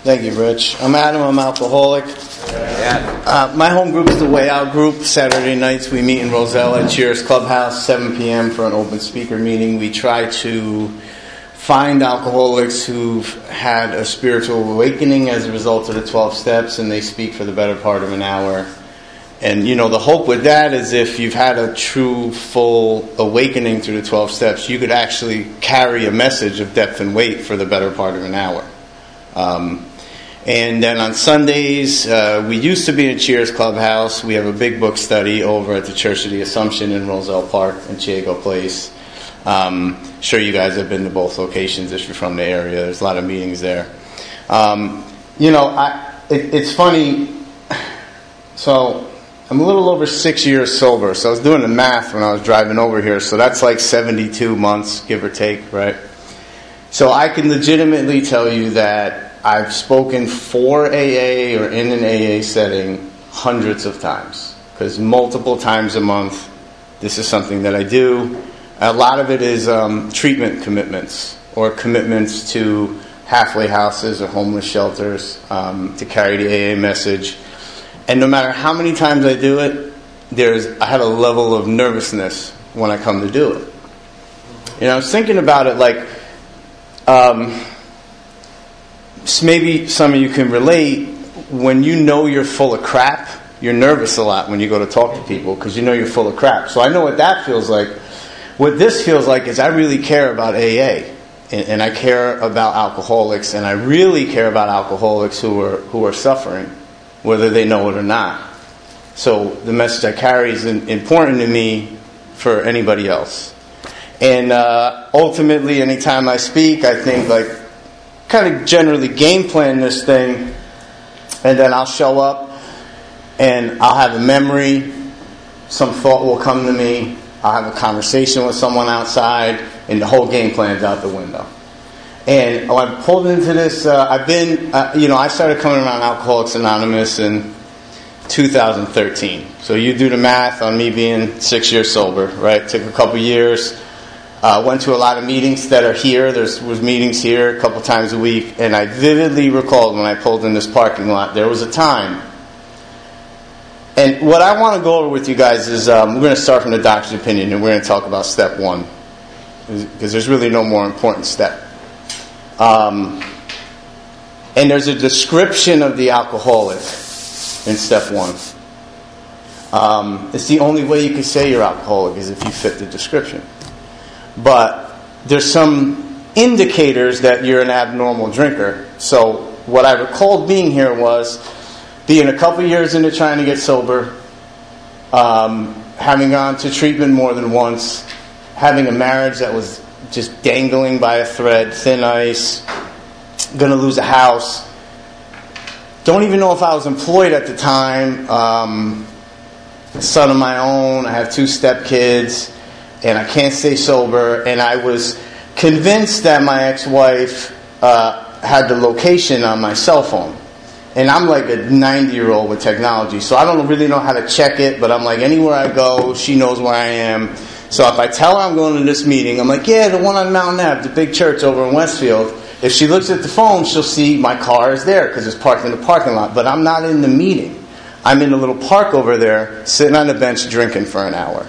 Thank you, Rich. I'm Adam. I'm alcoholic. My home group is the Way Out group. Saturday nights we meet in Roselle at Cheers Clubhouse, 7 p.m. for an open speaker meeting. We try to find alcoholics who've had a spiritual awakening as a result of the 12 steps, and they speak for the better part of an hour. And, the hope with that is if you've had a true, full awakening through the 12 steps, you could actually carry a message of depth and weight for the better part of an hour. And then on Sundays, we used to be in Cheers Clubhouse. We have a big book study over at the Church of the Assumption in Roselle Park and Chiego Place. Sure you guys have been to both locations if you're from the area. There's a lot of meetings there. It's funny. So I'm a little over 6 years sober. So I was doing the math when I was driving over here. So that's like 72 months, give or take, right? So I can legitimately tell you that I've spoken for AA or in an AA setting hundreds of times. Because multiple times a month, this is something that I do. A lot of it is treatment commitments or commitments to halfway houses or homeless shelters to carry the AA message. And no matter how many times I do it, I have a level of nervousness when I come to do it. I was thinking about it like, maybe some of you can relate. When you know you're full of crap, you're nervous a lot when you go to talk to people because you know you're full of crap. So I know what that feels like. What this feels like is I really care about AA, and I care about alcoholics, and I really care about alcoholics who are suffering, whether they know it or not. So the message I carry is important to me for anybody else. And ultimately, anytime I speak, I think kind of generally game plan this thing, and then I'll show up, and I'll have a memory, some thought will come to me, I'll have a conversation with someone outside, and the whole game plan's out the window. And when I pulled into this, I started coming around Alcoholics Anonymous in 2013. So you do the math on me being 6 years sober, right? Took a couple years. Went to a lot of meetings that are here. There was meetings here a couple times a week. And I vividly recalled when I pulled in this parking lot, there was a time. And what I want to go over with you guys is we're going to start from the doctor's opinion, and we're going to talk about step one. Because there's really no more important step. And there's a description of the alcoholic in step one. It's the only way you can say you're alcoholic is if you fit the description. But there's some indicators that you're an abnormal drinker. So what I recalled being here was being a couple years into trying to get sober, having gone to treatment more than once, having a marriage that was just dangling by a thread, thin ice, going to lose a house. Don't even know if I was employed at the time. Son of my own. I have 2 stepkids. And I can't stay sober. And I was convinced that my ex-wife had the location on my cell phone. And I'm like a 90-year-old with technology. So I don't really know how to check it. But I'm like, anywhere I go, she knows where I am. So if I tell her I'm going to this meeting, I'm like, yeah, the one on Mountain Ave, the big church over in Westfield. If she looks at the phone, she'll see my car is there because it's parked in the parking lot. But I'm not in the meeting. I'm in a little park over there, sitting on the bench drinking for an hour.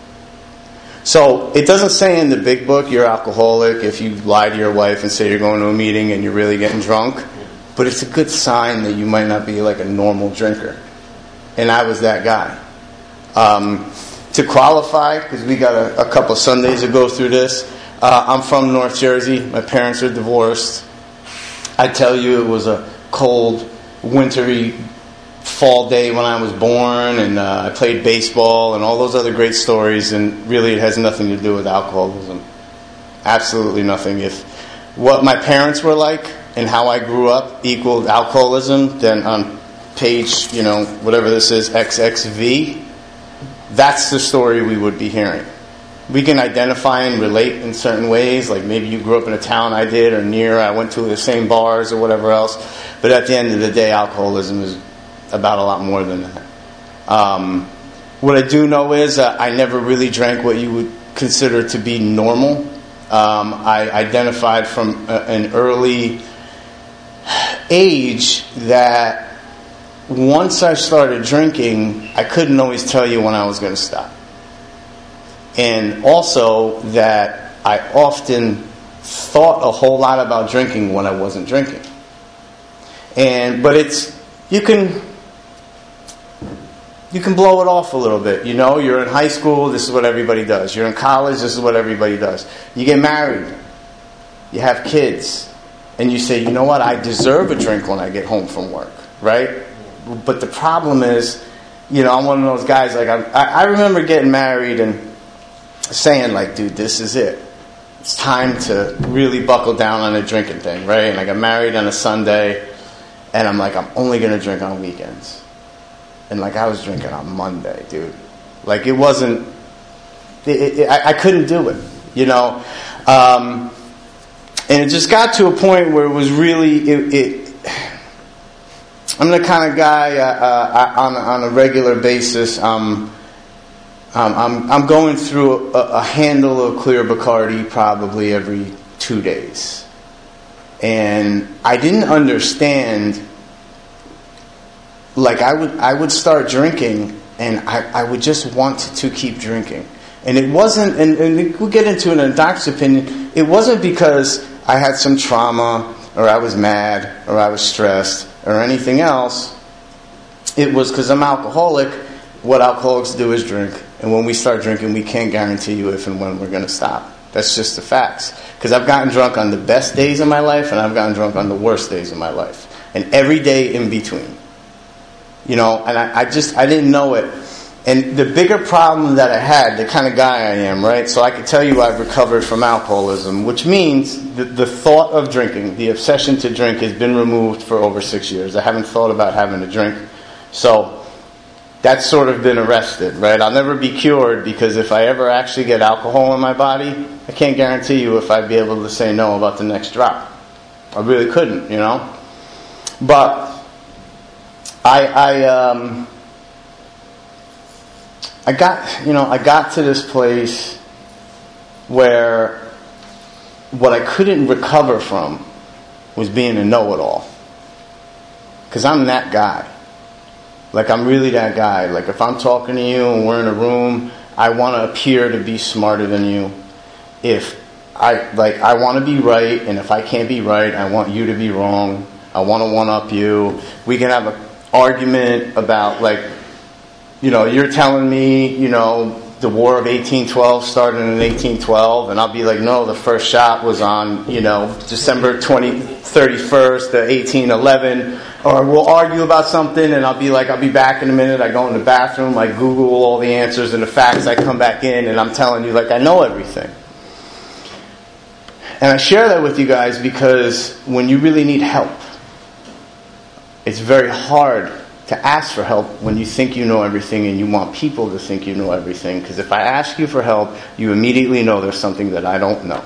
So it doesn't say in the big book you're alcoholic if you lie to your wife and say you're going to a meeting and you're really getting drunk. But it's a good sign that you might not be like a normal drinker. And I was that guy. To qualify, because we got a couple Sundays to go through this, I'm from North Jersey. My parents are divorced. I tell you, it was a cold, wintry fall day when I was born, and I played baseball and all those other great stories, and really it has nothing to do with alcoholism. Absolutely nothing. If what my parents were like and how I grew up equaled alcoholism, then on page, whatever this is, XXV, that's the story we would be hearing. We can identify and relate in certain ways, like maybe you grew up in a town I did or near, I went to the same bars or whatever else, but at the end of the day, alcoholism is about a lot more than that. What I do know is I never really drank what you would consider to be normal. I identified from an early age that once I started drinking, I couldn't always tell you when I was going to stop. And also that I often thought a whole lot about drinking when I wasn't drinking. But you can blow it off a little bit. You know, you're in high school, this is what everybody does. You're in college, this is what everybody does. You get married, you have kids, and you say, you know what, I deserve a drink when I get home from work, right? But the problem is, you know, I'm one of those guys, like, I remember getting married and saying, like, dude, this is it. It's time to really buckle down on the drinking thing, right? And I got married on a Sunday, and I'm like, I'm only going to drink on weekends. And, like, I was drinking on Monday, dude. Like, it wasn't... I couldn't do it, you know? And it just got to a point where it was really... I'm the kind of guy on a regular basis. I'm going through a handle of clear Bacardi probably every 2 days, and I didn't understand. Like I would start drinking, and I would just want to keep drinking, and it wasn't. And we'll get into it in Doc's opinion. It wasn't because I had some trauma, or I was mad, or I was stressed, or anything else. It was because I'm alcoholic. What alcoholics do is drink. And when we start drinking, we can't guarantee you if and when we're going to stop. That's just the facts. Because I've gotten drunk on the best days of my life, and I've gotten drunk on the worst days of my life. And every day in between. You know, and I didn't know it. And the bigger problem that I had, the kind of guy I am, right? So I can tell you I've recovered from alcoholism, which means the thought of drinking, the obsession to drink, has been removed for over 6 years. I haven't thought about having a drink. So that's sort of been arrested, right? I'll never be cured, because if I ever actually get alcohol in my body, I can't guarantee you if I'd be able to say no about the next drop. I really couldn't, you know? But I got to this place where what I couldn't recover from was being a know-it-all. Because I'm that guy. Like, I'm really that guy. Like, if I'm talking to you and we're in a room, I want to appear to be smarter than you. I want to be right, and if I can't be right, I want you to be wrong. I want to one-up you. We can have an argument about, like, you know, you're telling me, you know, the War of 1812 started in 1812, and I'll be like, no, the first shot was on, you know, December 31st, 1811. Or we'll argue about something, and I'll be like, I'll be back in a minute. I go in the bathroom, I Google all the answers and the facts. I come back in, and I'm telling you, like, I know everything. And I share that with you guys because when you really need help, it's very hard to ask for help when you think you know everything and you want people to think you know everything. Because if I ask you for help, you immediately know there's something that I don't know.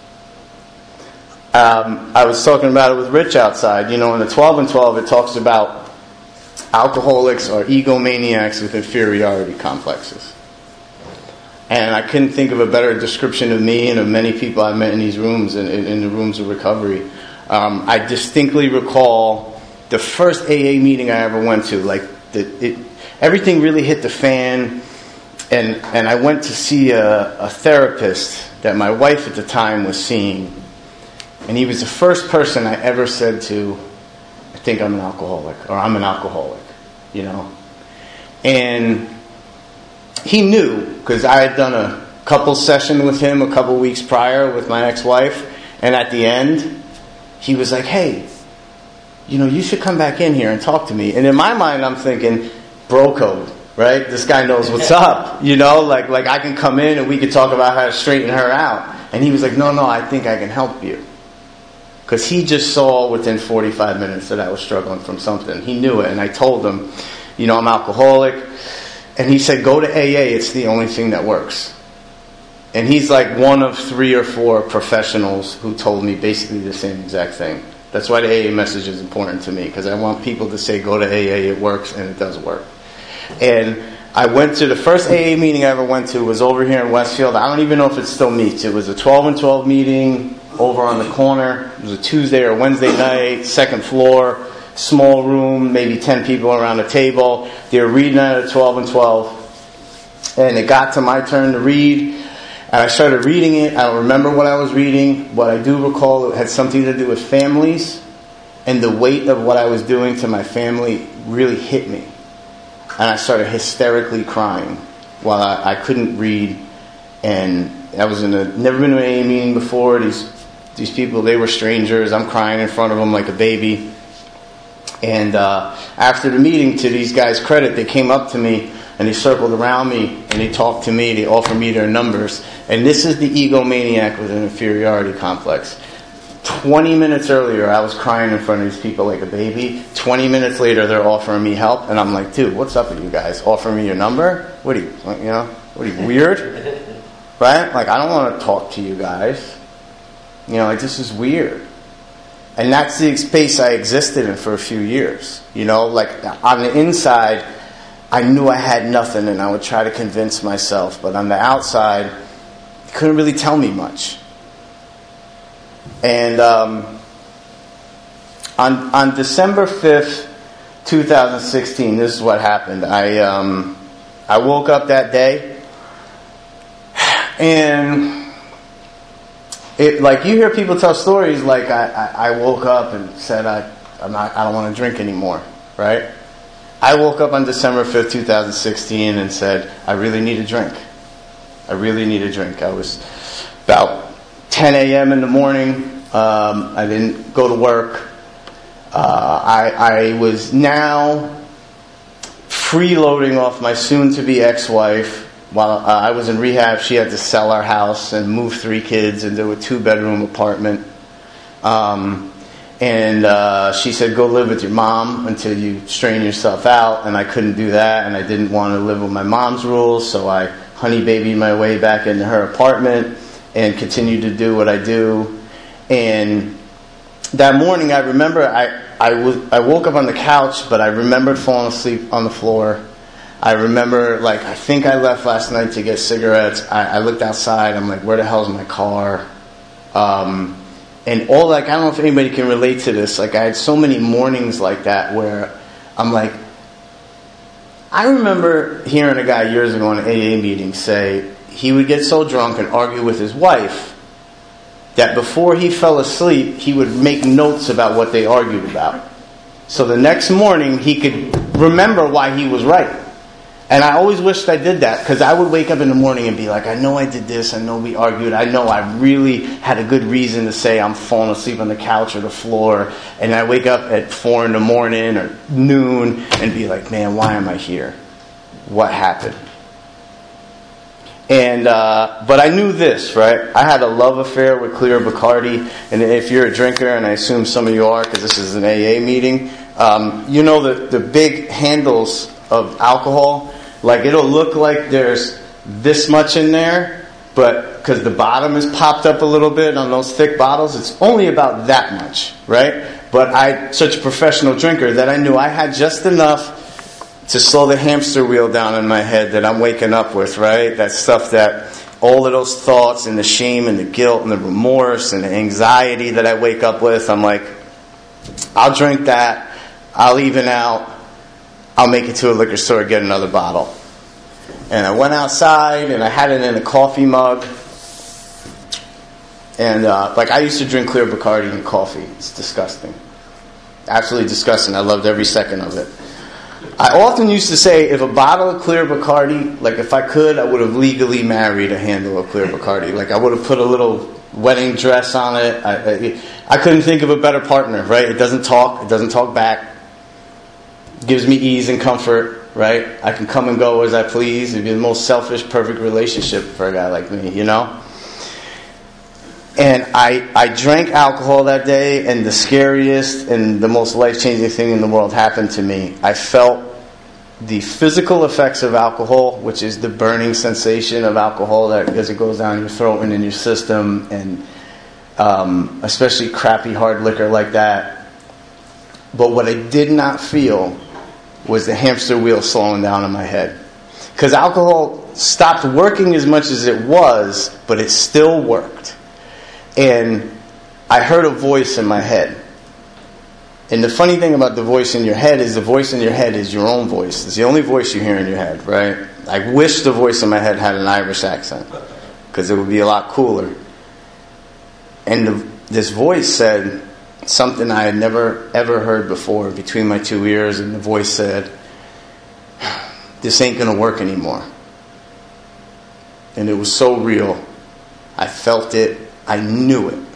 I was talking about it with Rich outside. You know, in the 12 and 12, it talks about alcoholics are egomaniacs with inferiority complexes. And I couldn't think of a better description of me and of many people I've met in these rooms, in the rooms of recovery. I distinctly recall the first AA meeting I ever went to. Like, everything really hit the fan, and I went to see a therapist that my wife at the time was seeing. And he was the first person I ever said to, I think I'm an alcoholic, or I'm an alcoholic, you know. And he knew, because I had done a couple session with him a couple weeks prior with my ex-wife, and at the end, he was like, hey, you know, you should come back in here and talk to me. And in my mind, I'm thinking, bro code, right? This guy knows what's up, you know, like I can come in and we could talk about how to straighten her out. And he was like, no, I think I can help you. Because he just saw within 45 minutes that I was struggling from something. He knew it. And I told him, you know, I'm alcoholic. And he said, go to AA. It's the only thing that works. And he's like one of 3 or 4 professionals who told me basically the same exact thing. That's why the AA message is important to me. Because I want people to say, go to AA. It works. And it does work. And I went to the first AA meeting I ever went to was over here in Westfield. I don't even know if it still meets. It was a 12 and 12 meeting. over on the corner. It was a Tuesday or Wednesday night, second floor, small room, maybe 10 people around a table. They were reading at 12 and 12. And it got to my turn to read. And I started reading it. I don't remember what I was reading. What I do recall, it had something to do with families. And the weight of what I was doing to my family really hit me. And I started hysterically crying while I couldn't read. And I was never been to an AA meeting before. These people, they were strangers. I'm crying in front of them like a baby. And after the meeting, to these guys' credit, they came up to me and they circled around me and they talked to me. They offered me their numbers. And this is the egomaniac with an inferiority complex. 20 minutes earlier, I was crying in front of these people like a baby. 20 minutes later, they're offering me help. And I'm like, dude, what's up with you guys? Offering me your number? What are you, weird? Right? Like, I don't want to talk to you guys. This is weird. And that's the space I existed in for a few years. Like, on the inside, I knew I had nothing and I would try to convince myself. But on the outside, you couldn't really tell me much. And on December 5th, 2016, this is what happened. I woke up that day, and it, like, you hear people tell stories like I woke up and said I don't want to drink anymore, right? I woke up on December 5th, 2016 and said, I really need a drink. I really need a drink. I was about 10 a.m. in the morning. I didn't go to work. I was now freeloading off my soon-to-be ex-wife. While I was in rehab, she had to sell our house and move 3 kids into a 2-bedroom apartment. And she said, go live with your mom until you strain yourself out. And I couldn't do that, and I didn't want to live with my mom's rules, so I honey babied my way back into her apartment and continued to do what I do. And that morning, I remember I woke up on the couch, but I remembered falling asleep on the floor. I remember, I think I left last night to get cigarettes. I looked outside. I'm like, where the hell's my car? And all, I don't know if anybody can relate to this. I had so many mornings like that where I'm like, I remember hearing a guy years ago in an AA meeting say he would get so drunk and argue with his wife that before he fell asleep, he would make notes about what they argued about. So the next morning, he could remember why he was right. And I always wished I did that, because I would wake up in the morning and be like, I know I did this, I know we argued, I know I really had a good reason to say I'm falling asleep on the couch or the floor, and I wake up at 4 in the morning or noon and be like, man, why am I here? What happened? And but I knew this, right? I had a love affair with Clear Bacardi, and if you're a drinker, and I assume some of you are, because this is an AA meeting, you know the big handles of alcohol. It'll look like there's this much in there, but because the bottom is popped up a little bit on those thick bottles, it's only about that much, right? But I'm such a professional drinker that I knew I had just enough to slow the hamster wheel down in my head that I'm waking up with, right? That stuff that all of those thoughts and the shame and the guilt and the remorse and the anxiety that I wake up with, I'm like, I'll drink that, I'll even out, I'll make it to a liquor store, get another bottle. And I went outside and I had it in a coffee mug. And I used to drink Clear Bacardi in coffee. It's disgusting. Absolutely disgusting. I loved every second of it. I often used to say, if a bottle of Clear Bacardi, if I could, I would have legally married a handle of Clear Bacardi. I would have put a little wedding dress on it. I couldn't think of a better partner, right? It doesn't talk back. Gives me ease and comfort, right? I can come and go as I please. It'd be the most selfish, perfect relationship for a guy like me, And I drank alcohol that day, and the scariest and the most life-changing thing in the world happened to me. I felt the physical effects of alcohol, which is the burning sensation of alcohol that as it goes down your throat and in your system, and especially crappy hard liquor like that. But what I did not feel was the hamster wheel slowing down in my head. Because alcohol stopped working as much as it was, but it still worked. And I heard a voice in my head. And the funny thing about the voice in your head is the voice in your head is your own voice. It's the only voice you hear in your head, right? I wish the voice in my head had an Irish accent, because it would be a lot cooler. And this voice said something I had never ever heard before between my two ears, and the voice said, "This ain't going to work anymore." And it was so real. I felt it. I knew it.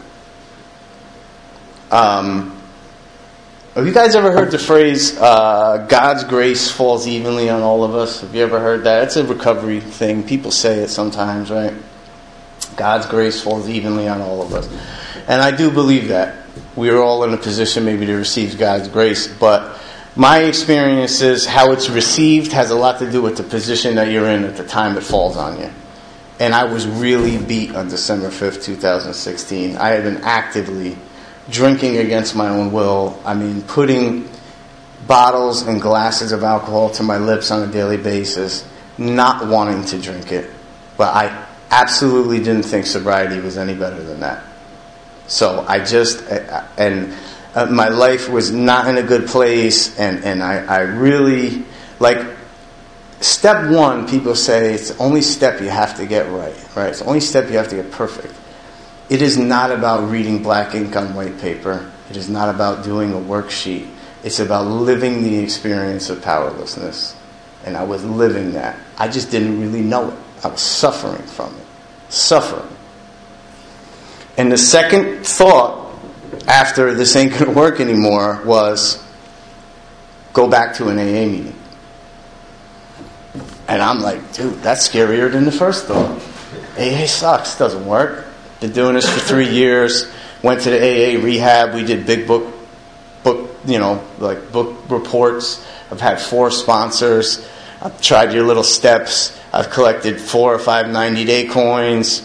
Have you guys ever heard the phrase, God's grace falls evenly on all of us? Have you ever heard that? It's a recovery thing. People say it sometimes, right? God's grace falls evenly on all of us. And I do believe that. We are all in a position maybe to receive God's grace. But my experience is how it's received has a lot to do with the position that you're in at the time it falls on you. And I was really beat on December 5th, 2016. I had been actively drinking against my own will. I mean, putting bottles and glasses of alcohol to my lips on a daily basis, not wanting to drink it. But I absolutely didn't think sobriety was any better than that. So I just, my life was not in a good place, and I really, like, step one, people say it's the only step you have to get right? It's the only step you have to get perfect. It is not about reading black ink on white paper. It is not about doing a worksheet. It's about living the experience of powerlessness. And I was living that. I just didn't really know it. I was suffering from it. Suffering. And the second thought after this ain't going to work anymore was go back to an AA meeting. And I'm like, dude, that's scarier than the first thought. AA sucks. Doesn't work. Been doing this for 3 years. Went to the AA rehab. We did big book reports. I've had 4 sponsors. I've tried your little steps. I've collected 4 or 5 90-day coins.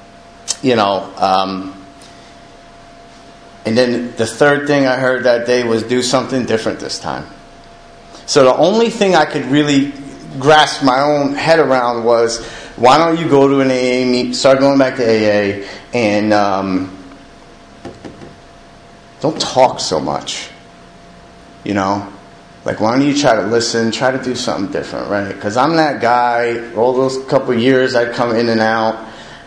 And then the third thing I heard that day was do something different this time. So the only thing I could really grasp my own head around was, why don't you go to an AA meet, start going back to AA, and don't talk so much. Like, why don't you try to listen, try to do something different, right? Because I'm that guy. All those couple of years I'd come in and out.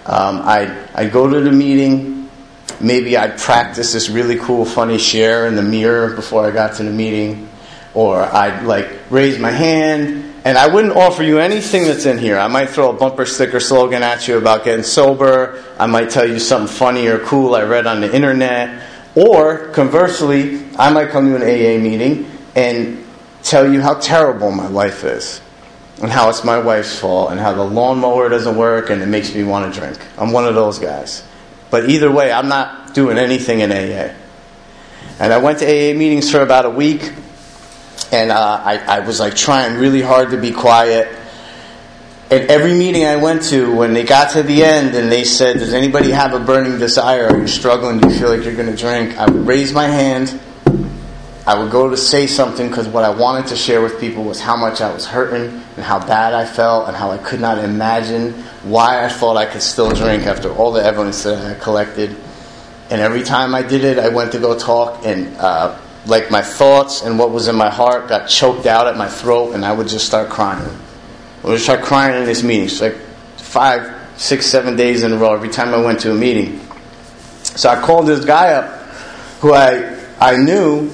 I'd go to the meeting. Maybe I'd practice this really cool, funny share in the mirror before I got to the meeting. Or I'd, raise my hand. And I wouldn't offer you anything that's in here. I might throw a bumper sticker slogan at you about getting sober. I might tell you something funny or cool I read on the internet. Or, conversely, I might come to an AA meeting and tell you how terrible my life is. And how it's my wife's fault. And how the lawnmower doesn't work and it makes me want to drink. I'm one of those guys. But either way, I'm not doing anything in AA. And I went to AA meetings for about a week. And I was trying really hard to be quiet. And every meeting I went to, when they got to the end and they said, does anybody have a burning desire? Are you struggling? Do you feel like you're going to drink? I would raise my hand. I would go to say something, because what I wanted to share with people was how much I was hurting and how bad I felt and how I could not imagine why I thought I could still drink after all the evidence that I had collected. And every time I did it, I went to go talk, and my thoughts and what was in my heart got choked out at my throat, and I would just start crying. I would start crying in this meeting. It's 5, 6, 7 days in a row every time I went to a meeting. So I called this guy up who I knew,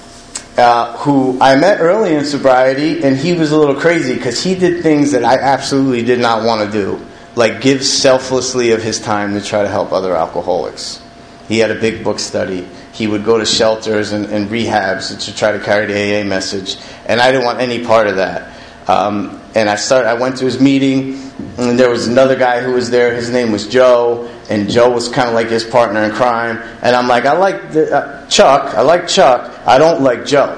who I met early in sobriety, and he was a little crazy because he did things that I absolutely did not want to do, like give selflessly of his time to try to help other alcoholics. He had a big book study. He would go to shelters and rehabs to try to carry the AA message. And I didn't want any part of that. And I went to his meeting, and there was another guy who was there. His name was Joe, and Joe was kind of like his partner in crime. And I'm like, I like Chuck. I like Chuck. I don't like Joe.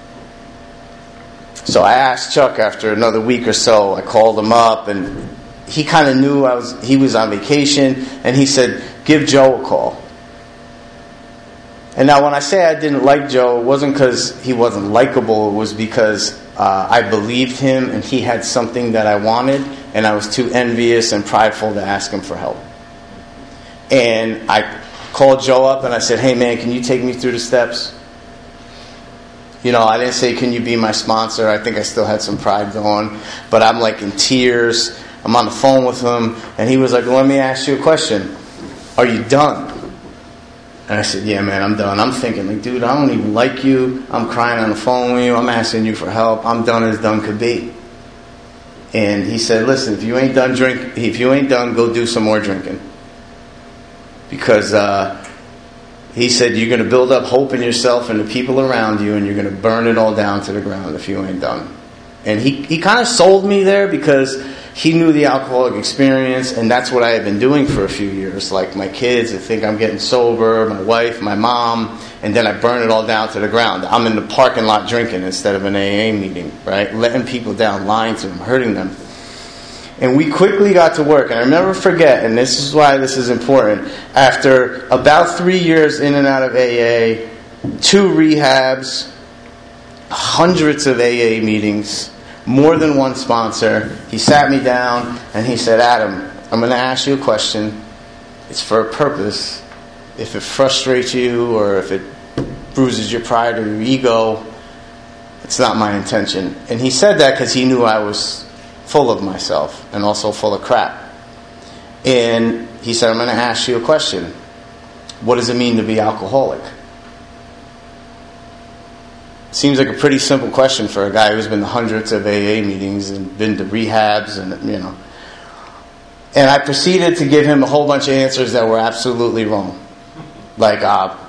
So I asked Chuck after another week or so. I called him up, and he kind of knew he was on vacation, and he said, give Joe a call. And now when I say I didn't like Joe, it wasn't because he wasn't likable. It was because I believed him and he had something that I wanted, and I was too envious and prideful to ask him for help. And I called Joe up and I said, hey man, can you take me through the steps? I didn't say, can you be my sponsor? I think I still had some pride going. But I'm like in tears. I'm on the phone with him. And he was like, well, let me ask you a question. Are you done? And I said, yeah, man, I'm done. I'm thinking, like, dude, I don't even like you. I'm crying on the phone with you. I'm asking you for help. I'm done as done could be. And he said, listen, if you ain't done, go do some more drinking. Because he said, you're going to build up hope in yourself and the people around you, and you're going to burn it all down to the ground if you ain't done. And he kind of sold me there because he knew the alcoholic experience, and that's what I had been doing for a few years. Like my kids, I think I'm getting sober, my wife, my mom, and then I burn it all down to the ground. I'm in the parking lot drinking instead of an AA meeting, right? Letting people down, lying to them, hurting them. And we quickly got to work. And I never forget, and this is why this is important, after about 3 years in and out of AA, 2 rehabs, hundreds of AA meetings, more than one sponsor, he sat me down and he said, Adam, I'm going to ask you a question. It's for a purpose. If it frustrates you or if it bruises your pride or your ego, it's not my intention. And he said that because he knew I was full of myself and also full of crap. And he said, I'm going to ask you a question. What does it mean to be alcoholic? Seems like a pretty simple question for a guy who's been to hundreds of AA meetings and been to rehabs and. And I proceeded to give him a whole bunch of answers that were absolutely wrong. Like,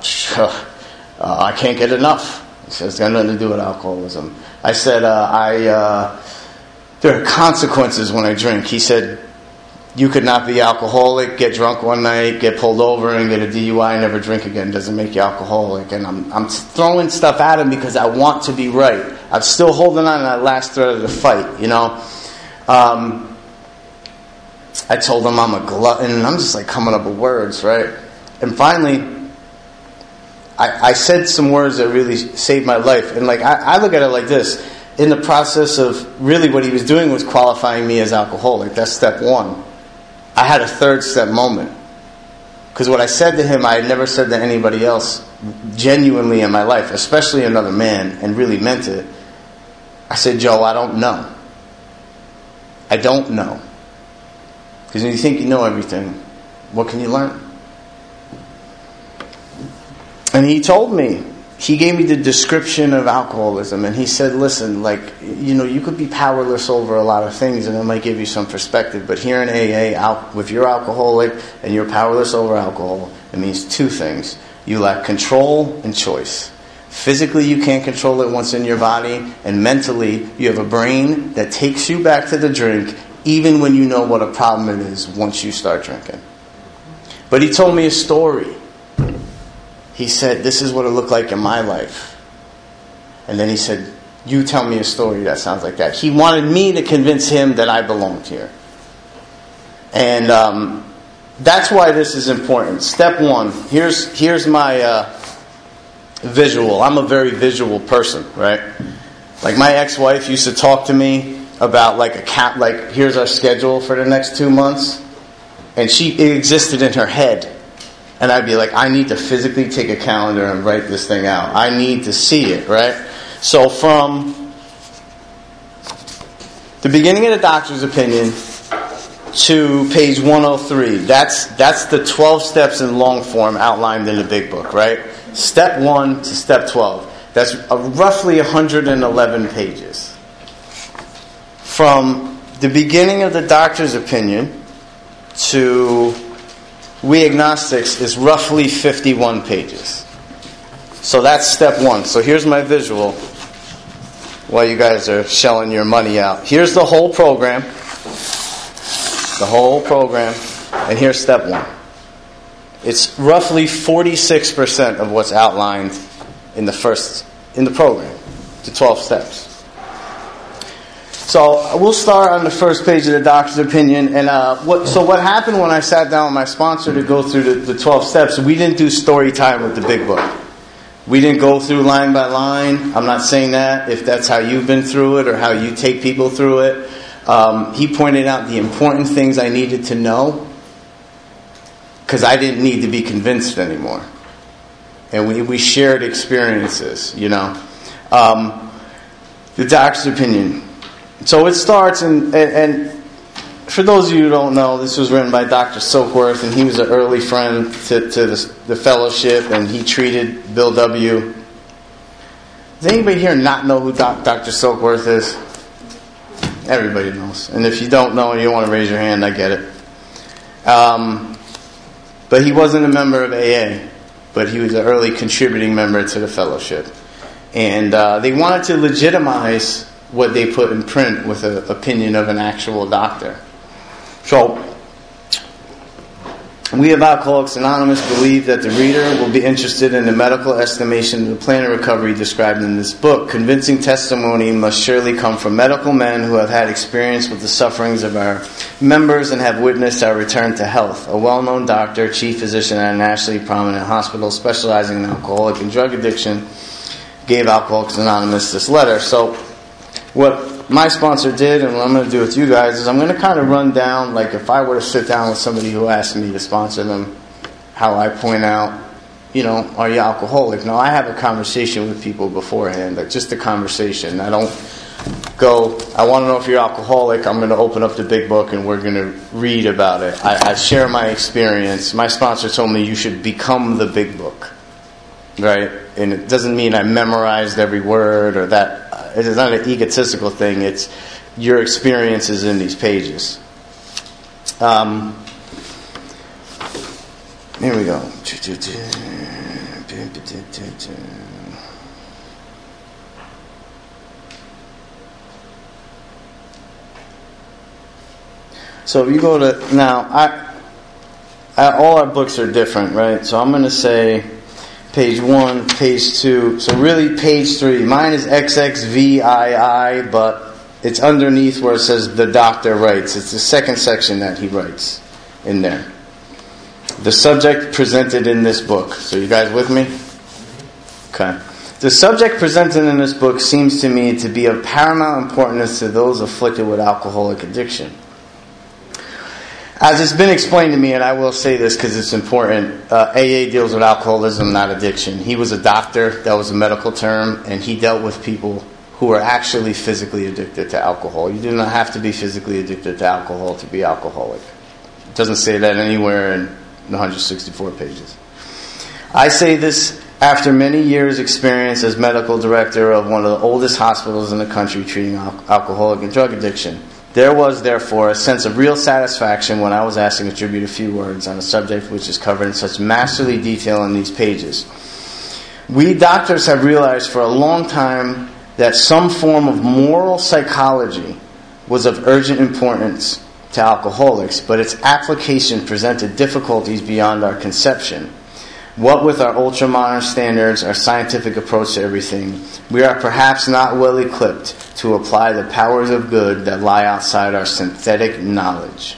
I can't get enough. He says, it's got nothing to do with alcoholism. I said, there are consequences when I drink. He said, you could not be alcoholic, get drunk one night, get pulled over and get a DUI and never drink again. Doesn't make you alcoholic. And I'm throwing stuff at him because I want to be right. I'm still holding on to that last thread of the fight, I told him I'm a glutton, and I'm just like coming up with words, right? And finally, I said some words that really saved my life. And like I look at it like this. In the process of really what he was doing was qualifying me as alcoholic. That's step 1. I had a third step moment. Because what I said to him, I had never said to anybody else genuinely in my life, especially another man, and really meant it. I said, Joe, I don't know. I don't know. Because when you think you know everything, what can you learn? And he told me, he gave me the description of alcoholism, and he said, listen, you could be powerless over a lot of things, and it might give you some perspective, but here in AA, if you're alcoholic and you're powerless over alcohol, it means 2 things. You lack control and choice. Physically, you can't control it once in your body, and mentally, you have a brain that takes you back to the drink, even when you know what a problem it is once you start drinking. But he told me a story. He said, this is what it looked like in my life. And then he said, you tell me a story that sounds like that. He wanted me to convince him that I belonged here. And that's why this is important. Step 1, here's my visual. I'm a very visual person, right? Like my ex-wife used to talk to me about here's our schedule for the next 2 months. And it existed in her head. And I'd be like, I need to physically take a calendar and write this thing out. I need to see it, right? So from the beginning of the doctor's opinion to page 103, that's the 12 steps in long form outlined in the big book, right? Step 1 to step 12. That's roughly 111 pages. From the beginning of the doctor's opinion to We Agnostics is roughly 51 pages. So that's step 1. So here's my visual while you guys are shelling your money out. Here's the whole program. And here's step 1. It's roughly 46% of what's outlined in the program, the 12 steps. So we'll start on the first page of the doctor's opinion. And what happened when I sat down with my sponsor to go through the 12 steps, we didn't do story time with the big book. We didn't go through line by line. I'm not saying that if that's how you've been through it or how you take people through it. He pointed out the important things I needed to know. because I didn't need to be convinced anymore. And we shared experiences, the doctor's opinion. So it starts, and for those of you who don't know, this was written by Dr. Silkworth, and he was an early friend to the fellowship, and he treated Bill W. Does anybody here not know who Dr. Silkworth is? Everybody knows. And if you don't know and you want to raise your hand, I get it. But he wasn't a member of AA, but he was an early contributing member to the fellowship. And they wanted to legitimize what they put in print with an opinion of an actual doctor. So, we of Alcoholics Anonymous believe that the reader will be interested in the medical estimation of the plan of recovery described in this book. Convincing testimony must surely come from medical men who have had experience with the sufferings of our members and have witnessed our return to health. A well-known doctor, chief physician at a nationally prominent hospital specializing in alcoholic and drug addiction, gave Alcoholics Anonymous this letter. So, what my sponsor did, and what I'm going to do with you guys, is I'm going to kind of run down, like if I were to sit down with somebody who asked me to sponsor them, how I point out, are you alcoholic? No, I have a conversation with people beforehand, like just a conversation. I don't go, I want to know if you're alcoholic, I'm going to open up the big book and we're going to read about it. I share my experience. My sponsor told me you should become the big book, right? And it doesn't mean I memorized every word or that. It's not an egotistical thing. It's your experiences in these pages. Here we go. So if you go to now, all our books are different, right? So I'm going to say page 1, page 2. So really page 3. Mine is XXVII, but it's underneath where it says the doctor writes. It's the second section that he writes in there. The subject presented in this book. So you guys with me? Okay. The subject presented in this book seems to me to be of paramount importance to those afflicted with alcoholic addiction. As it's been explained to me, and I will say this because it's important, AA deals with alcoholism, not addiction. He was a doctor, that was a medical term, and he dealt with people who were actually physically addicted to alcohol. You do not have to be physically addicted to alcohol to be alcoholic. It doesn't say that anywhere in the 164 pages. I say this after many years' experience as medical director of one of the oldest hospitals in the country treating alcoholic and drug addiction. There was, therefore, a sense of real satisfaction when I was asked to contribute a few words on a subject which is covered in such masterly detail in these pages. We doctors have realized for a long time that some form of moral psychology was of urgent importance to alcoholics, but its application presented difficulties beyond our conception. What with our ultra-modern standards, our scientific approach to everything, we are perhaps not well equipped to apply the powers of good that lie outside our synthetic knowledge.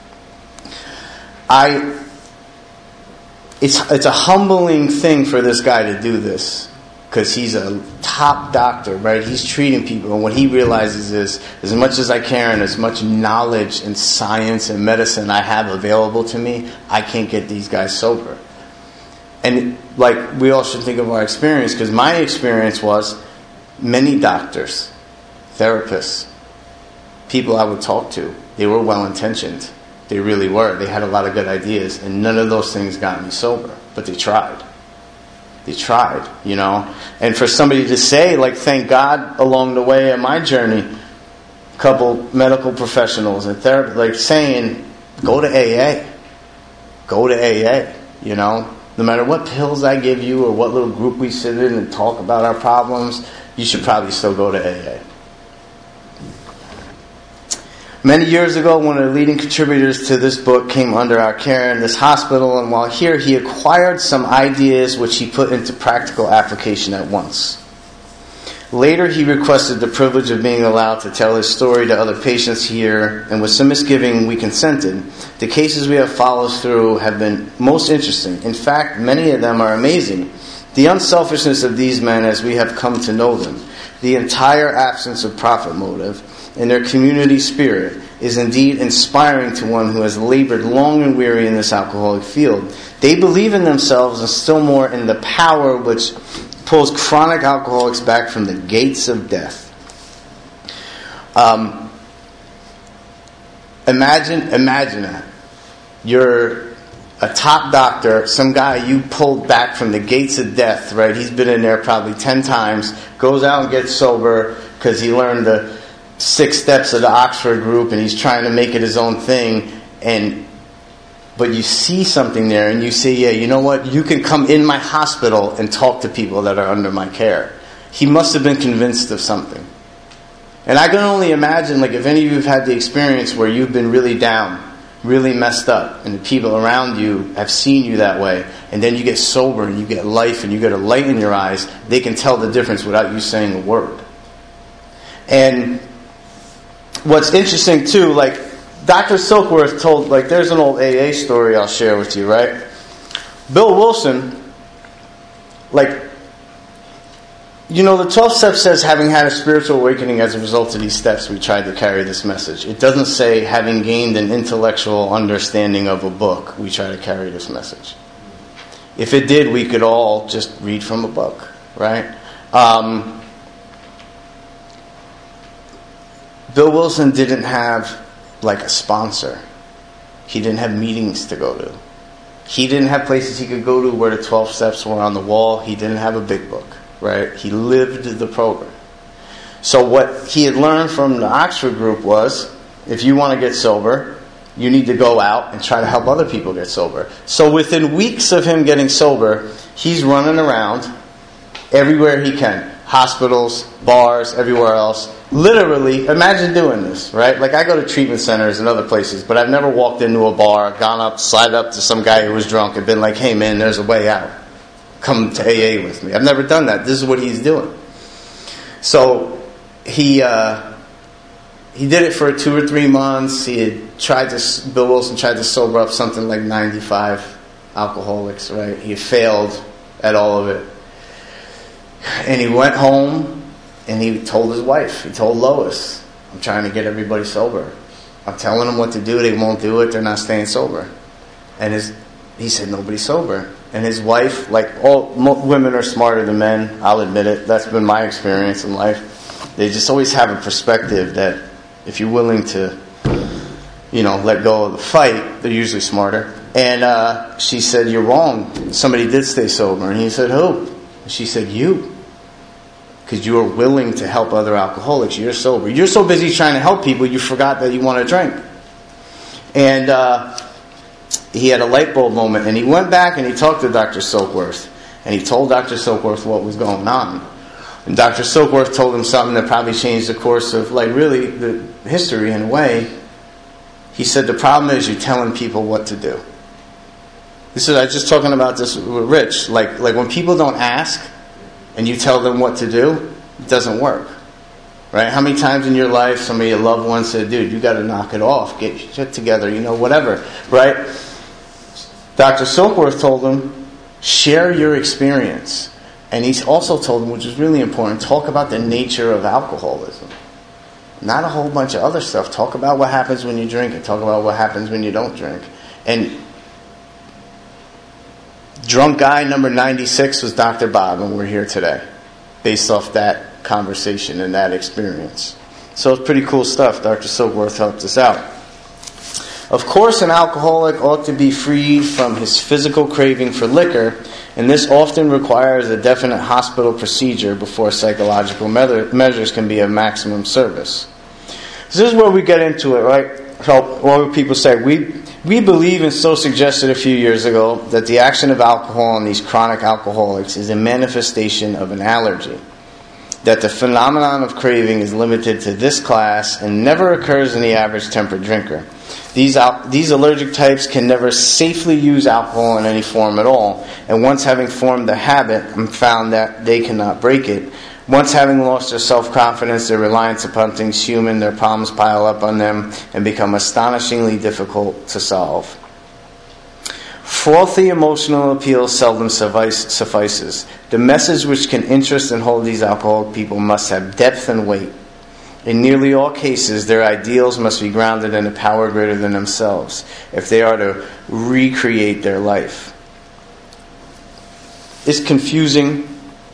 It's a humbling thing for this guy to do this, because he's a top doctor, right? He's treating people, and what he realizes is, as much as I care and as much knowledge and science and medicine I have available to me, I can't get these guys sober. And like we all should think of our experience, because my experience was many doctors, therapists, people I would talk to, they were well-intentioned. They really were. They had a lot of good ideas, and none of those things got me sober. But they tried. They tried, And for somebody to say, like, thank God along the way of my journey, a couple medical professionals and therapists, like saying, go to AA. Go to AA, No matter what pills I give you or what little group we sit in and talk about our problems, you should probably still go to AA. Many years ago, one of the leading contributors to this book came under our care in this hospital, and while here, he acquired some ideas which he put into practical application at once. Later, he requested the privilege of being allowed to tell his story to other patients here, and with some misgiving, we consented. The cases we have followed through have been most interesting. In fact, many of them are amazing. The unselfishness of these men as we have come to know them, the entire absence of profit motive, and their community spirit, is indeed inspiring to one who has labored long and weary in this alcoholic field. They believe in themselves and still more in the power which pulls chronic alcoholics back from the gates of death. Imagine that. You're a top doctor, some guy you pulled back from the gates of death, right? He's been in there probably 10 times, goes out and gets sober because he learned the 6 steps of the Oxford group and he's trying to make it his own thing. But you see something there and you say, yeah, you know what? You can come in my hospital and talk to people that are under my care. He must have been convinced of something. And I can only imagine, like, if any of you have had the experience where you've been really down, really messed up, and the people around you have seen you that way, and then you get sober and you get life and you get a light in your eyes, they can tell the difference without you saying a word. And what's interesting too, like Dr. Silkworth told, like, there's an old AA story I'll share with you, right? Bill Wilson, like, you know, the 12 steps says having had a spiritual awakening as a result of these steps, we tried to carry this message. It doesn't say having gained an intellectual understanding of a book, we try to carry this message. If it did, we could all just read from a book, right? Bill Wilson didn't have like a sponsor. He didn't have meetings to go to. He didn't have places he could go to where the 12 steps were on the wall. He didn't have a big book. Right? He lived the program. So what he had learned from the Oxford group was, if you want to get sober, you need to go out and try to help other people get sober. So within weeks of him getting sober, he's running around everywhere he can. Hospitals, bars, everywhere else. Literally, imagine doing this, right? Like, I go to treatment centers and other places, but I've never walked into a bar, gone up, slid up to some guy who was drunk and been like, hey man, there's a way out. Come to AA with me. I've never done that. This is what he's doing. So he did it for 2 or 3 months. Bill Wilson tried to sober up something like 95 alcoholics, right? He failed at all of it. And he went home and he told his wife, he told Lois, I'm trying to get everybody sober. I'm telling them what to do. They won't do it. They're not staying sober. And he said, nobody's sober. And his wife, like all women are smarter than men, I'll admit it. That's been my experience in life. They just always have a perspective that if you're willing to, let go of the fight, they're usually smarter. And she said, you're wrong. Somebody did stay sober. And he said, who? And she said, you. Because you are willing to help other alcoholics. You're sober. You're so busy trying to help people, you forgot that you want to drink. And he had a light bulb moment, and he went back and he talked to Dr. Silkworth, and he told Dr. Silkworth what was going on. And Dr. Silkworth told him something that probably changed the course of, like, really the history in a way. He said, the problem is you're telling people what to do. I was just talking about this with Rich. Like when people don't ask and you tell them what to do, it doesn't work. Right? How many times in your life somebody, a loved one, said, dude, you got to knock it off. Get your shit together, whatever. Right? Dr. Silkworth told him, share your experience. And he also told him, which is really important, talk about the nature of alcoholism. Not a whole bunch of other stuff. Talk about what happens when you drink and talk about what happens when you don't drink. And drunk guy number 96 was Dr. Bob, and we're here today based off that conversation and that experience. So it's pretty cool stuff. Dr. Silkworth helped us out. Of course, an alcoholic ought to be freed from his physical craving for liquor, and this often requires a definite hospital procedure before psychological measures can be of maximum service. This is where we get into it, right? So, what people say, we believe, and so suggested a few years ago, that the action of alcohol on these chronic alcoholics is a manifestation of an allergy. That the phenomenon of craving is limited to this class and never occurs in the average temperate drinker. These allergic types can never safely use alcohol in any form at all, and once having formed the habit and found that they cannot break it, once having lost their self-confidence, their reliance upon things human, their problems pile up on them and become astonishingly difficult to solve. Frothy emotional appeal seldom suffices. The message which can interest and hold these alcoholic people must have depth and weight. In nearly all cases, their ideals must be grounded in a power greater than themselves if they are to recreate their life. It's confusing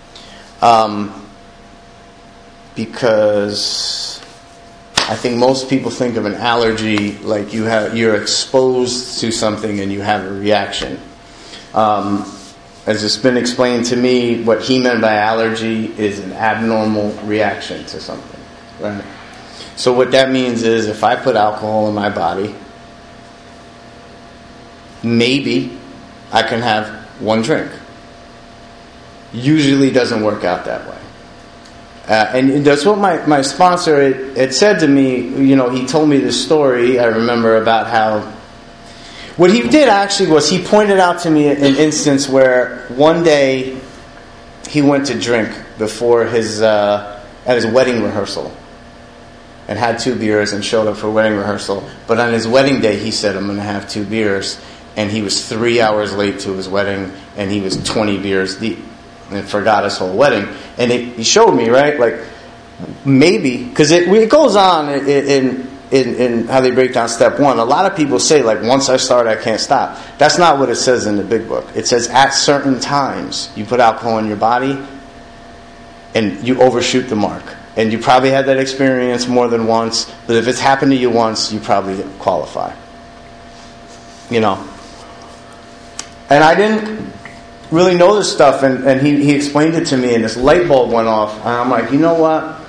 because I think most people think of an allergy like you're exposed to something and you have a reaction. As it's been explained to me, what he meant by allergy is an abnormal reaction to something. Right? So what that means is if I put alcohol in my body, maybe I can have one drink. Usually doesn't work out that way. And that's what my sponsor had said to me. He told me this story, I remember, about how what he did actually was he pointed out to me an instance where one day he went to drink before at his wedding rehearsal and had 2 beers and showed up for wedding rehearsal. But on his wedding day, he said, I'm going to have 2 beers. And he was 3 hours late to his wedding, and he was 20 beers deep and forgot his whole wedding. And he showed me, right, like, maybe, because it goes on in how they break down step 1. A lot of people say, like, once I start, I can't stop. That's not what it says in the big book. It says at certain times, you put alcohol in your body, and you overshoot the mark. And you probably had that experience more than once, but if it's happened to you once, you probably qualify. And I didn't really know this stuff, and he explained it to me, and this light bulb went off, and I'm like, you know what?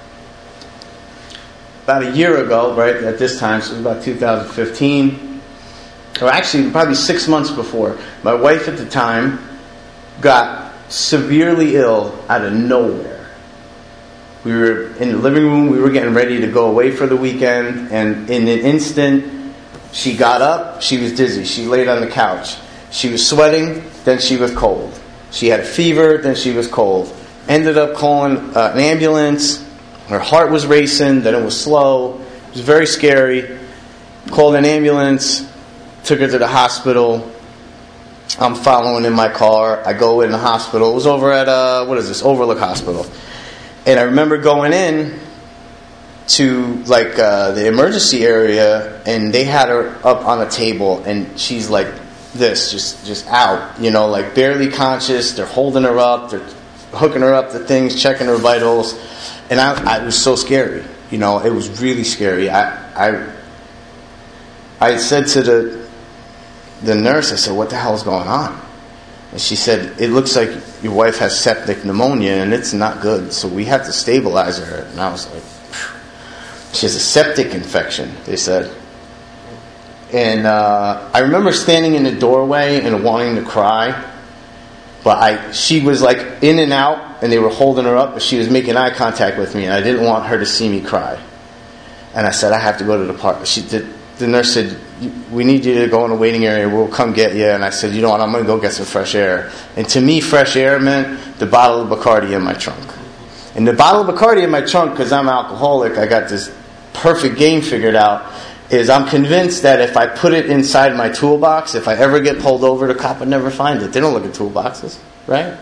About a year ago, right, at this time, so it was about 2015, or actually probably 6 months before, my wife at the time got severely ill out of nowhere. We were in the living room, we were getting ready to go away for the weekend, and in an instant, she got up, she was dizzy, she laid on the couch. She was sweating, then she was cold. She had a fever, then she was cold. Ended up calling an ambulance. Her heart was racing, then it was slow. It was very scary. Called an ambulance, took her to the hospital. I'm following in my car. I go in the hospital. It was over at, Overlook Hospital. And I remember going in to the emergency area, and they had her up on a table, and she's like this, just out, like barely conscious. They're holding her up, they're hooking her up to things, checking her vitals, and I was so scary. It was really scary. I said to the nurse, I said, what the hell is going on? And she said, it looks like your wife has septic pneumonia, and it's not good, so we have to stabilize her. And I was like, phew. She has a septic infection, they said. And I remember standing in the doorway and wanting to cry, but she was like in and out, and they were holding her up, but she was making eye contact with me, and I didn't want her to see me cry. And I said, I have to go to the park. The nurse said, we need you to go in the waiting area, we'll come get you. And I said, you know what, I'm going to go get some fresh air. And to me, fresh air meant the bottle of Bacardi in my trunk. And the bottle of Bacardi in my trunk, because I'm alcoholic, I got this perfect game figured out, is I'm convinced that if I put it inside my toolbox, if I ever get pulled over, the cop would never find it. They don't look at toolboxes, right?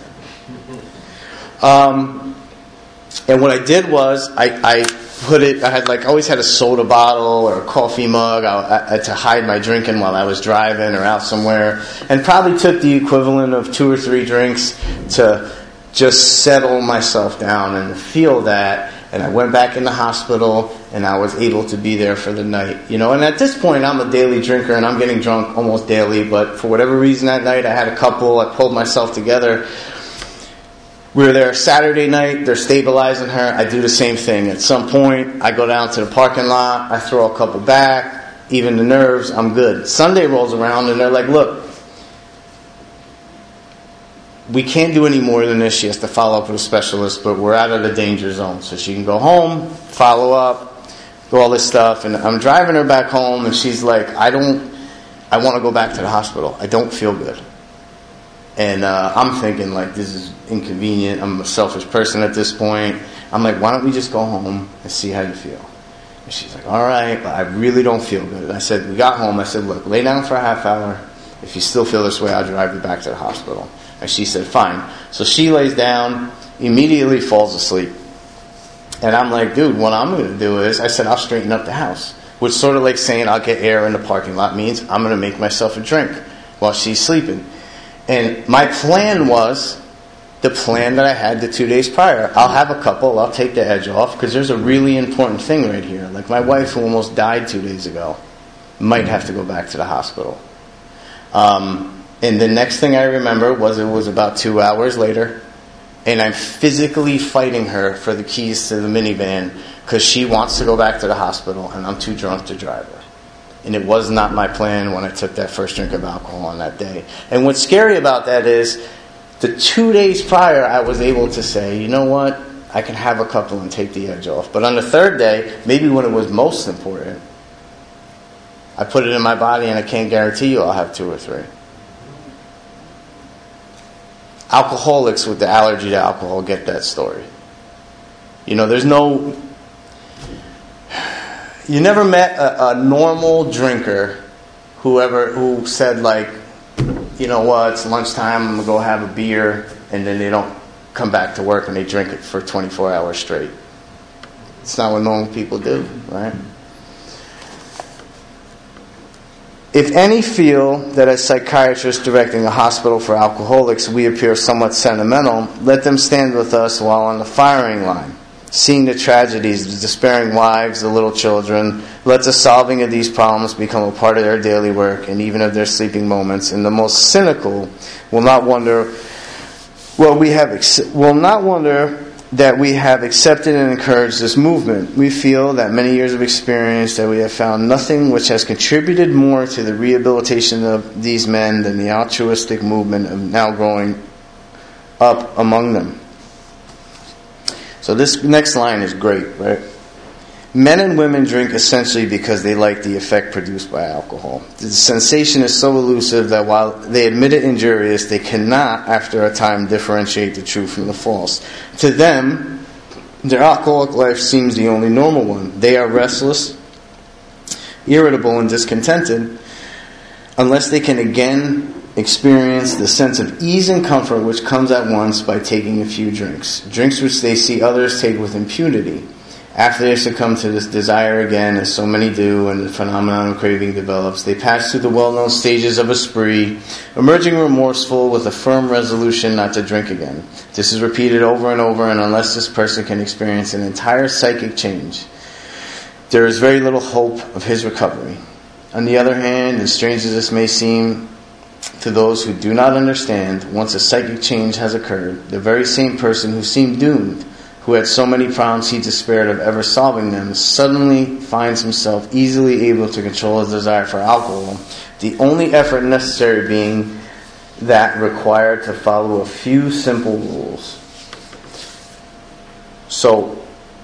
And what I did was I put it. I had always had a soda bottle or a coffee mug to hide my drinking while I was driving or out somewhere, and probably took the equivalent of 2 or 3 drinks to just settle myself down and feel that. And I went back in the hospital, and I was able to be there for the night. And at this point, I'm a daily drinker, and I'm getting drunk almost daily. But for whatever reason that night, I had a couple. I pulled myself together. We were there Saturday night. They're stabilizing her. I do the same thing. At some point, I go down to the parking lot. I throw a couple back. Even the nerves, I'm good. Sunday rolls around, and they're like, look, we can't do any more than this. She has to follow up with a specialist, but we're out of the danger zone. So she can go home, follow up, do all this stuff. And I'm driving her back home, and she's like, I want to go back to the hospital. I don't feel good. And I'm thinking, this is inconvenient. I'm a selfish person at this point. I'm like, why don't we just go home and see how you feel? And she's like, all right, but I really don't feel good. And I said, we got home. I said, look, lay down for a half hour. If you still feel this way, I'll drive you back to the hospital. And she said, fine. So she lays down, immediately falls asleep. And I'm like, dude, what I'm going to do is, I said, I'll straighten up the house. Which sort of like saying I'll get air in the parking lot means I'm going to make myself a drink while she's sleeping. And my plan was the plan that I had the 2 days prior. I'll have a couple, I'll take the edge off, because there's a really important thing right here. Like my wife, who almost died 2 days ago, might have to go back to the hospital. And the next thing I remember was it was about 2 hours later, and I'm physically fighting her for the keys to the minivan because she wants to go back to the hospital and I'm too drunk to drive her. And it was not my plan when I took that first drink of alcohol on that day. And what's scary about that is the 2 days prior I was able to say, you know what, I can have a couple and take the edge off. But on the third day, maybe when it was most important, I put it in my body and I can't guarantee you I'll have 2 or 3. Alcoholics with the allergy to alcohol get that story. You know, there's no... You never met a normal drinker who said, like, you know what, it's lunchtime, I'm going to go have a beer, and then they don't come back to work and they drink it for 24 hours straight. It's not what normal people do, right? If any feel that as psychiatrists directing a hospital for alcoholics we appear somewhat sentimental, let them stand with us while on the firing line, seeing the tragedies, the despairing wives, the little children. Let the solving of these problems become a part of their daily work and even of their sleeping moments. And the most cynical will not wonder that we have accepted and encouraged this movement. We feel that many years of experience that we have found nothing which has contributed more to the rehabilitation of these men than the altruistic movement of now growing up among them. So this next line is great, right? Men and women drink essentially because they like the effect produced by alcohol. The sensation is so elusive that while they admit it injurious, they cannot, after a time, differentiate the true from the false. To them, their alcoholic life seems the only normal one. They are restless, irritable, and discontented unless they can again experience the sense of ease and comfort which comes at once by taking a few drinks. Drinks which they see others take with impunity. After they succumb to this desire again, as so many do, and the phenomenon of craving develops, they pass through the well-known stages of a spree, emerging remorseful with a firm resolution not to drink again. This is repeated over and over, and unless this person can experience an entire psychic change, there is very little hope of his recovery. On the other hand, as strange as this may seem to those who do not understand, once a psychic change has occurred, the very same person who seemed doomed, who had so many problems he despaired of ever solving them, suddenly finds himself easily able to control his desire for alcohol, the only effort necessary being that required to follow a few simple rules. So,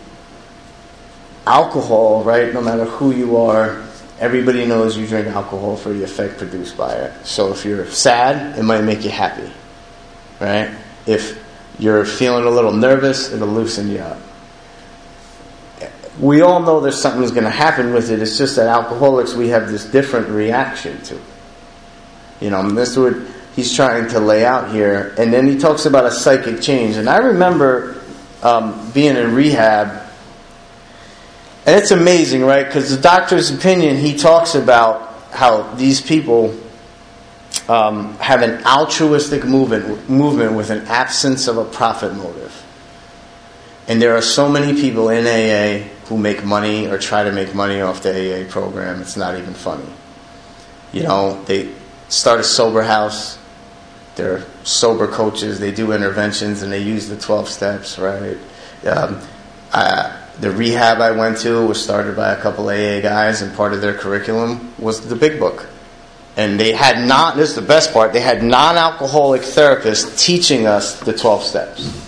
alcohol, right, no matter who you are, everybody knows you drink alcohol for the effect produced by it. So if you're sad, it might make you happy, right? If you're feeling a little nervous, it'll loosen you up. We all know there's something's going to happen with it. It's just that alcoholics, we have this different reaction to it. You know, this is what he's trying to lay out here. And then he talks about a psychic change. And I remember being in rehab, and it's amazing, right? Because the doctor's opinion, he talks about how these people have an altruistic movement with an absence of a profit motive. And there are so many people in AA who make money or try to make money off the AA program. It's not even funny. You know, they start a sober house. They're sober coaches. They do interventions and they use the 12 steps, right? The rehab I went to was started by a couple AA guys, and part of their curriculum was the Big Book. And they had this is the best part, they had non-alcoholic therapists teaching us the 12 steps.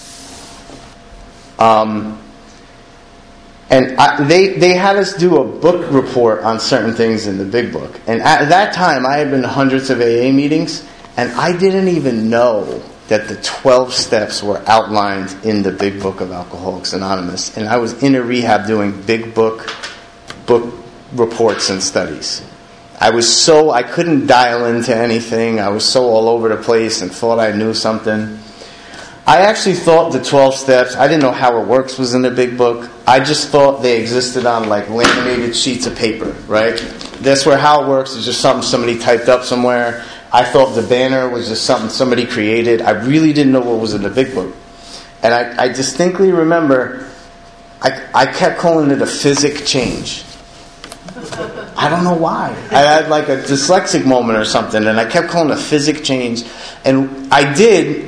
They had us do a book report on certain things in the Big Book. And at that time, I had been to hundreds of AA meetings, and I didn't even know that the 12 steps were outlined in the Big Book of Alcoholics Anonymous. And I was in a rehab doing Big Book reports and studies. I couldn't dial into anything. I was so all over the place and thought I knew something. I actually thought the 12 steps, I didn't know how it works was in the big book. I just thought they existed on like laminated sheets of paper, right? That's where how it works is just something somebody typed up somewhere. I thought the banner was just something somebody created. I really didn't know what was in the big book. And I distinctly remember I kept calling it a physic change. I don't know why. I had like a dyslexic moment or something, and I kept calling it a physic change. And I did...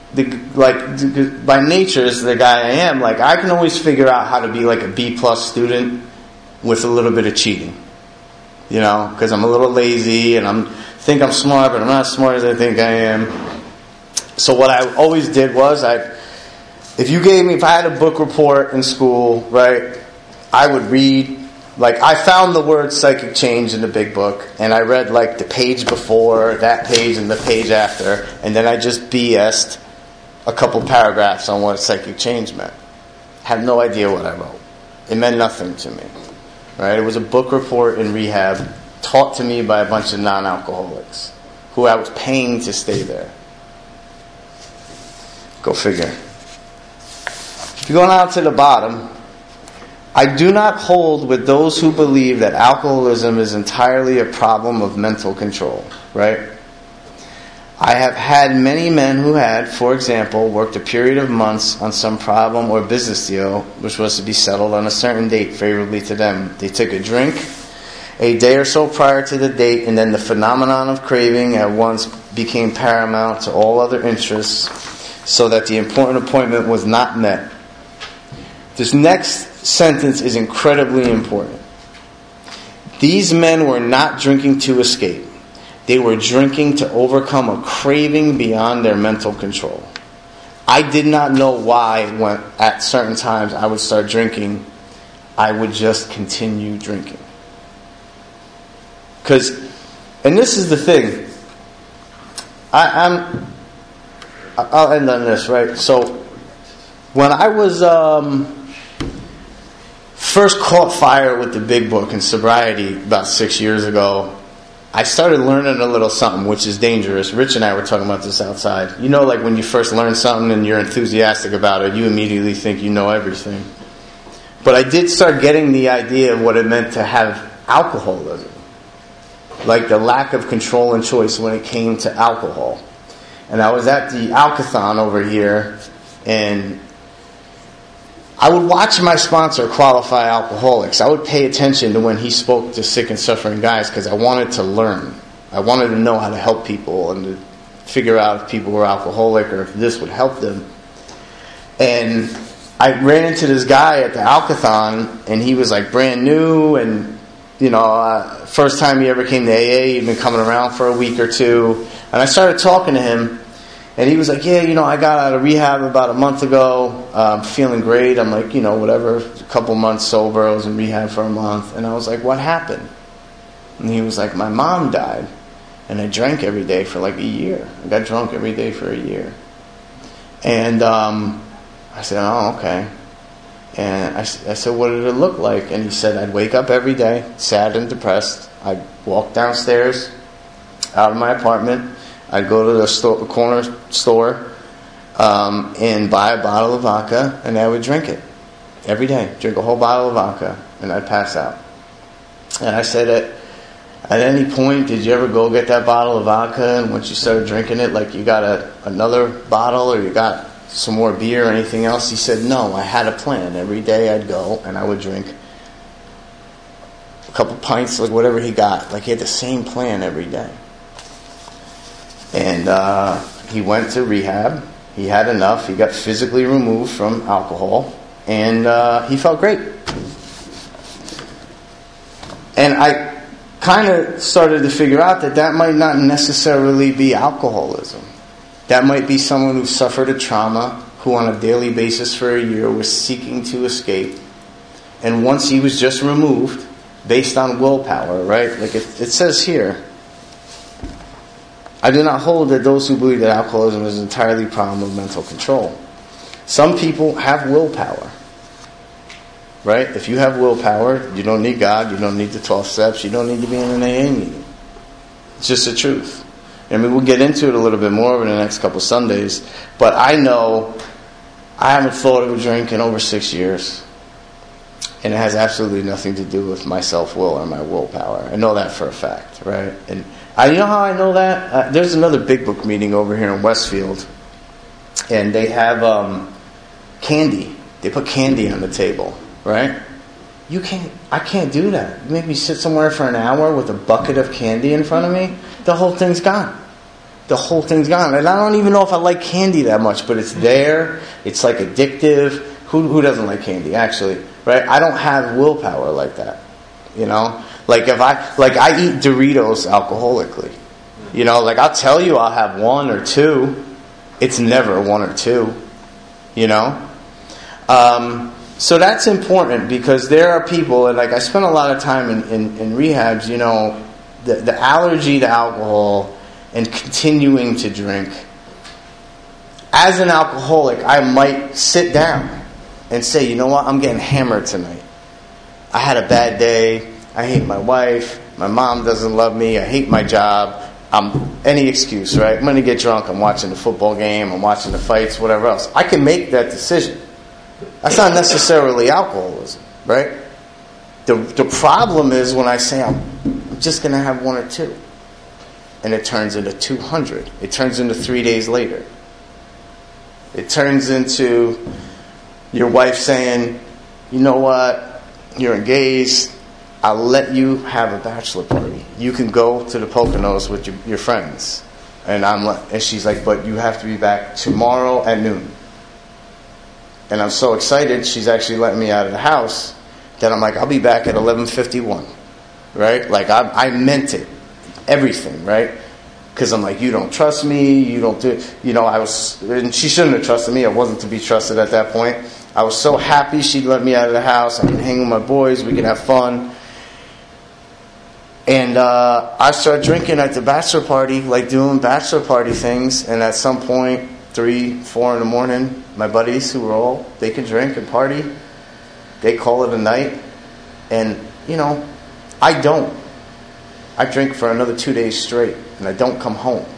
by nature, as the guy I am, like I can always figure out how to be like a B+ student with a little bit of cheating, because I'm a little lazy and think I'm smart, but I'm not as smart as I think I am. So what I always did was, if I had a book report in school, right, I would read. Like I found the word psychic change in the big book, and I read like the page before, that page, and the page after, and then I just BS'd a couple paragraphs on what psychic change meant. Had no idea what I wrote. It meant nothing to me. Right? It was a book report in rehab taught to me by a bunch of non-alcoholics who I was paying to stay there. Go figure. If you go down to the bottom, I do not hold with those who believe that alcoholism is entirely a problem of mental control. Right? I have had many men who had, for example, worked a period of months on some problem or business deal which was to be settled on a certain date favorably to them. They took a drink a day or so prior to the date, and then the phenomenon of craving at once became paramount to all other interests, so that the important appointment was not met. This next sentence is incredibly important. These men were not drinking to escape. They were drinking to overcome a craving beyond their mental control. I did not know why when at certain times I would start drinking, I would just continue drinking. And this is the thing. I'll end on this, right? So, when I was first caught fire with the big book in sobriety about 6 years ago, I started learning a little something, which is dangerous. Rich and I were talking about this outside. Like when you first learn something and you're enthusiastic about it, you immediately think you know everything. But I did start getting the idea of what it meant to have alcoholism. Like the lack of control and choice when it came to alcohol. And I was at the Alcathon over here, and I would watch my sponsor qualify alcoholics. I would pay attention to when he spoke to sick and suffering guys because I wanted to learn. I wanted to know how to help people and to figure out if people were alcoholic or if this would help them. And I ran into this guy at the Alcathon, and he was like brand new, and first time he ever came to AA, he'd been coming around for a week or two. And I started talking to him, and he was like, I got out of rehab about a month ago. I'm feeling great. I'm like, whatever, a couple months sober. I was in rehab for a month. And I was like, what happened? And he was like, my mom died, and I drank every day for like a year. I got drunk every day for a year. And I said, oh, okay. And I said, what did it look like? And he said, I'd wake up every day, sad and depressed. I'd walk downstairs out of my apartment. I'd go to the corner store and buy a bottle of vodka, and I would drink it every day. Drink a whole bottle of vodka, and I'd pass out. And I said, at any point, did you ever go get that bottle of vodka, and once you started drinking it, like you got another bottle, or you got some more beer or anything else? He said, no, I had a plan. Every day I'd go, and I would drink a couple pints, like whatever he got. Like he had the same plan every day. And he went to rehab. He had enough. He got physically removed from alcohol. And he felt great. And I kind of started to figure out that might not necessarily be alcoholism. That might be someone who suffered a trauma, who on a daily basis for a year was seeking to escape. And once he was just removed, based on willpower, right? Like it says here, I do not hold that those who believe that alcoholism is entirely a problem of mental control. Some people have willpower. Right? If you have willpower, you don't need God, you don't need the 12 steps, you don't need to be in an AA meeting. It's just the truth. I mean, we'll get into it a little bit more over the next couple Sundays, but I know I haven't thought of a drink in over 6 years. And it has absolutely nothing to do with my self-will or my willpower. I know that for a fact, right? And you know how I know that? There's another Big Book meeting over here in Westfield, and they have candy. They put candy on the table, right? I can't do that. You make me sit somewhere for an hour with a bucket of candy in front of me, the whole thing's gone. The whole thing's gone. And I don't even know if I like candy that much, but it's there. It's like addictive. Who doesn't like candy, actually? Right? I don't have willpower like that. You know? Like I eat Doritos alcoholically. You know, like I'll tell you I'll have one or two. It's never one or two. You know? So that's important because there are people, and like I spent a lot of time in rehabs, you know, the allergy to alcohol and continuing to drink. As an alcoholic, I might sit down and say, you know what, I'm getting hammered tonight. I had a bad day. I hate my wife. My mom doesn't love me. I hate my job. Any excuse, right? I'm going to get drunk. I'm watching the football game. I'm watching the fights, whatever else. I can make that decision. That's not necessarily alcoholism, right? The problem is when I say I'm just going to have one or two. And it turns into 200. It turns into 3 days later. It turns into your wife saying, you know what, you're engaged, I'll let you have a bachelor party. You can go to the Poconos with your friends. And she's like, but you have to be back tomorrow at noon. And I'm so excited, she's actually letting me out of the house, that I'm like, I'll be back at 11:51. Right? Like, I meant it. Everything, right? Because I'm like, you don't trust me, you don't do, you know, and she shouldn't have trusted me. I wasn't to be trusted at that point. I was so happy she'd let me out of the house. I can hang with my boys, we can have fun. And I started drinking at the bachelor party, like doing bachelor party things. And at some point, 3, 4 in the morning, my buddies who were they could drink and party. They call it a night. And, you know, I don't. I drink for another 2 days straight, and I don't come home.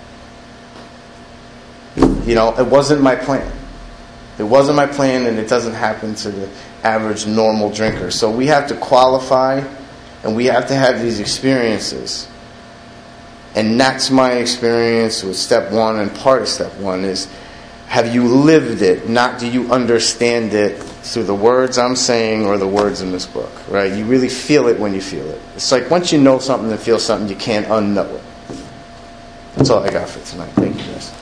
You know, it wasn't my plan. It wasn't my plan, and it doesn't happen to the average normal drinker. So we have to qualify, and we have to have these experiences. And that's my experience with step one, and part of step one is, have you lived it, not do you understand it through the words I'm saying or the words in this book, right? You really feel it when you feel it. It's like once you know something and feel something, you can't unknow it. That's all I got for tonight. Thank you, guys.